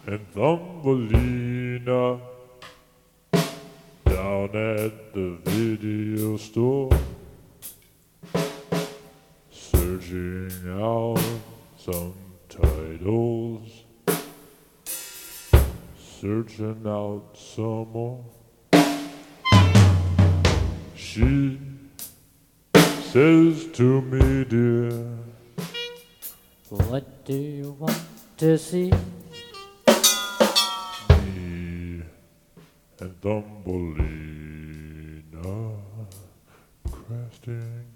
and Thumbelina down at the video store, searching out some titles, searching out some more. She says to me, dear, what do you want to see? me and Thumbelina crafting